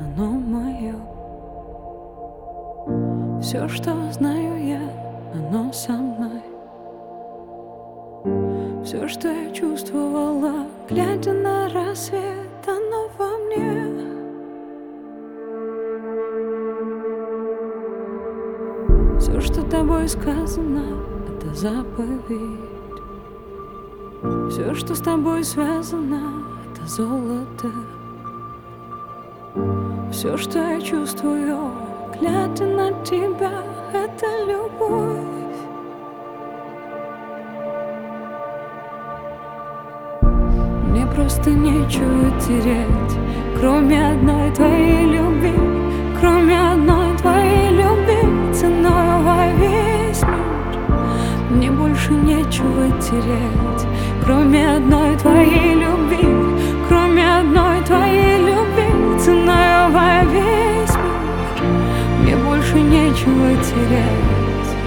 оно мое. Все, что знаю я, оно со мной. Все, что я чувствовала, глядя на рассвет, оно во мне. Все, что тобой сказано, это заповедь. Все, что с тобой связано, это золото. Все, что я чувствую, глядя на тебя, это любовь. Мне просто нечего терять, кроме одной твоей любви, кроме одной твоей любви, ценою во весь мир. Мне больше нечего терять, кроме одной твоей любви, кроме одной твоей любви, ценою во весь мир. Мне больше нечего терять.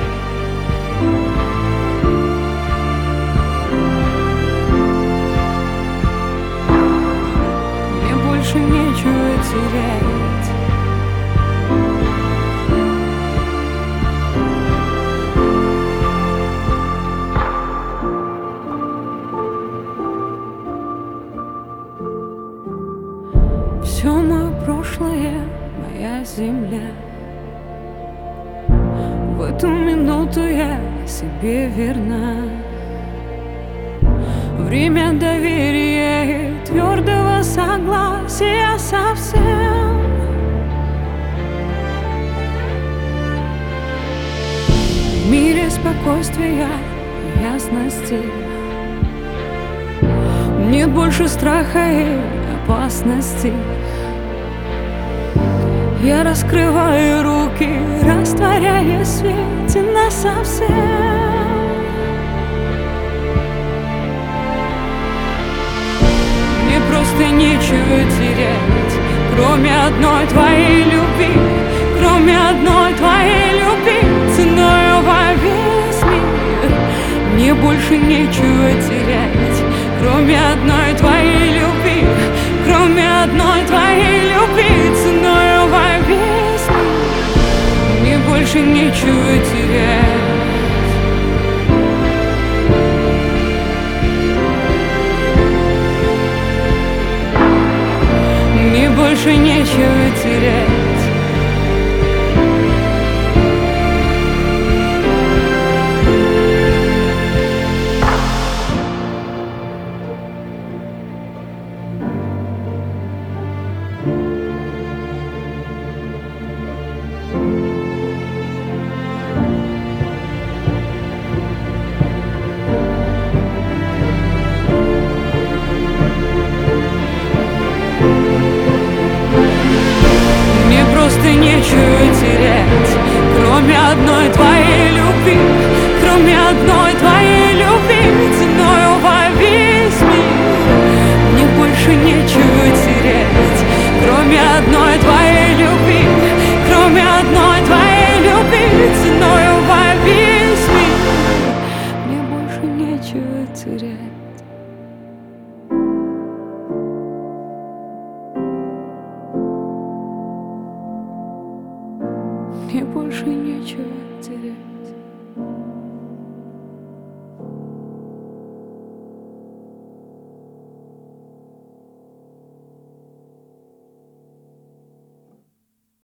Мне больше нечего терять. Все мое прошлое, моя земля. В эту минуту я себе верна. Время доверия и твердого согласия совсем. В мире спокойствия и ясности нет больше страха и опасности. Я раскрываю руки, растворяя в свете насовсем. Мне просто нечего терять, кроме одной твоей любви, кроме одной твоей любви, ценою во весь мир. Мне больше нечего терять, кроме одной твоей любви, кроме одной твоей любви, ценою во весь мир. Мне больше нечего терять. Мне больше нечего терять. Нечего терять, кроме одной твоей любви, кроме одной твоей любви, ценою во весь мир. Мне больше нечего терять, кроме одной твоей любви, кроме одной твоей любви, ценою во весь мир. Мне больше нечего терять. Мне больше нечего терять.